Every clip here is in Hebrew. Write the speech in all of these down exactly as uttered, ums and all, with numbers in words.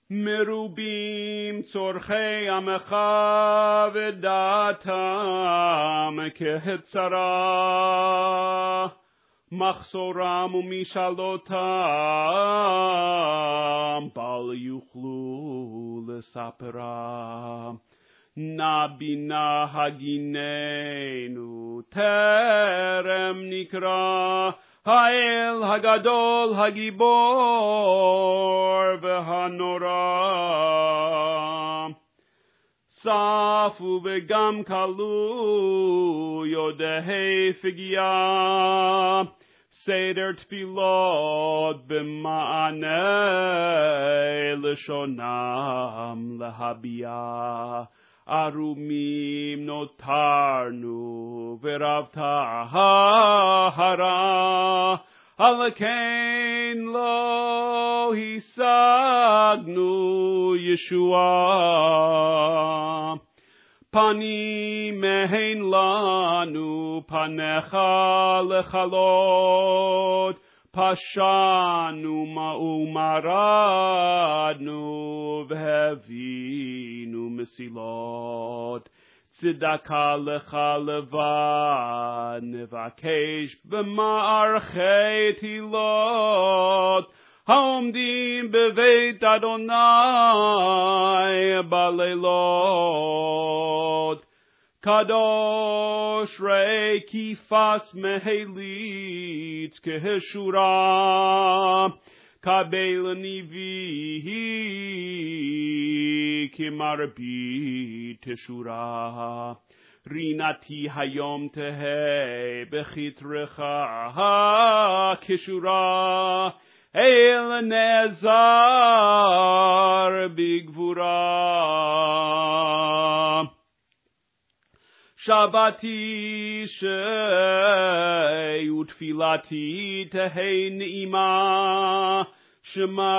מרובים צורכי עמך ודעתם כהצרה, מחסורם ומשאלותם בל יוכלו לספרם. נא בינה הגיננו טרם נקרא, האל הגדול הגיבור והנורא. ספו וגם כלו יודעי פגיעה, סדר תפילות במענה לשונם להביע. ערומים נותרנו ורב טהרה, על כן לא השגנו ישועה. פנים מהן לנו פניך לכלות, פשענו ומרדנו והבינו מסילות. צדקה לך לבד נבקש במערכי תהילות, העומדים בבית אדוני בלילות. קדוש ראי כיפס מהליץ כשורה, קבל ניבי כמרבית תשורה. רינתי היום תהא בכתרך כשורה, אל נעזר בגבורה. שבתי שי ותפילתי תהא נעימה, שמע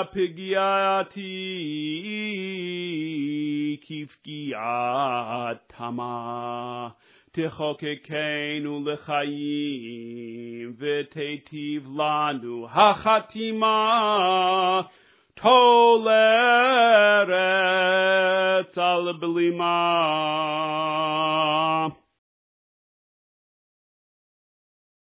פגיעתי כפגיעת תמה. תחוקקנו לחיים ותיטיב לנו החתימה, טול ארץ על בלימה.